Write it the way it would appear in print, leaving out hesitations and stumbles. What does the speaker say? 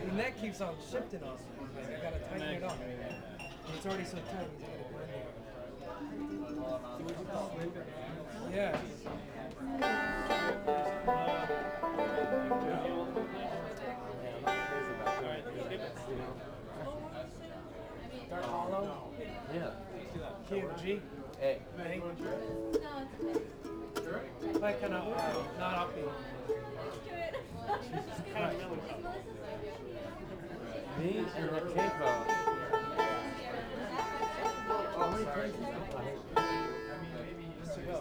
the neck keeps on shifting on me. Like, I gotta tighten it up. It's already so tight. He's gotta blend it. Yeah. Dark Hollow? Yeah. KFG? Hey. Hey. Like kind of not upbeat. Me and the K-pop. How many places? Just to go.